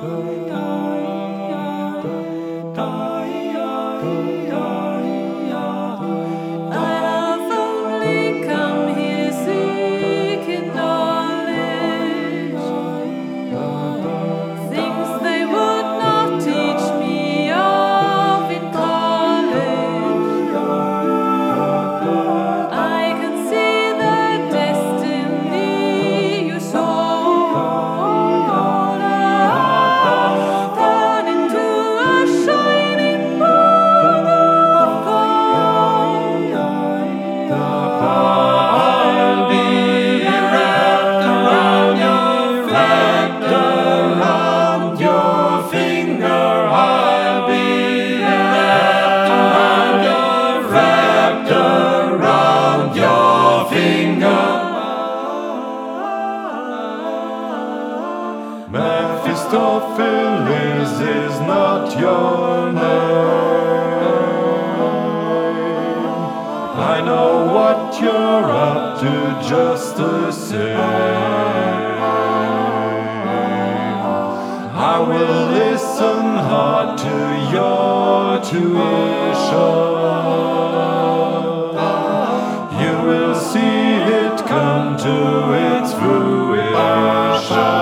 Mephistopheles is not your name. I know what you're up to just the same. I will listen hard to your tuition. You will see it come to its fruition.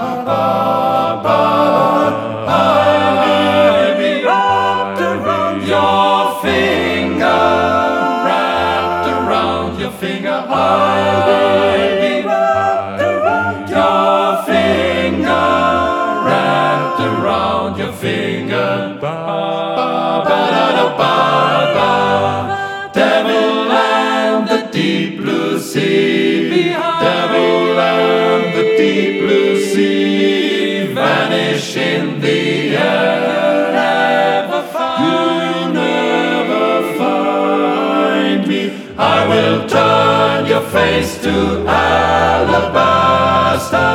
I'll be wrapped around your finger, wrapped around your finger. Ba-da-da-ba-ba. Devil and the deep blue sea, devil and the deep blue sea, vanish in the air. You'll never find me. I will turn your face to alabaster.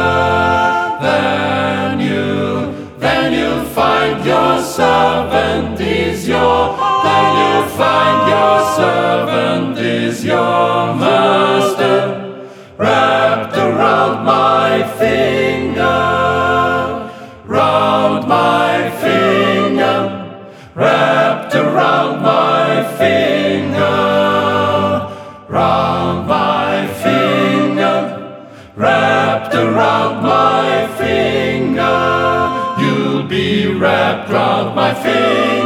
Then you'll find your servant is your. Then you'll find your servant is your master. Wrapped around my finger, round my finger, wrapped around my finger. Round my finger, wrapped around my finger. You'll be wrapped round my finger.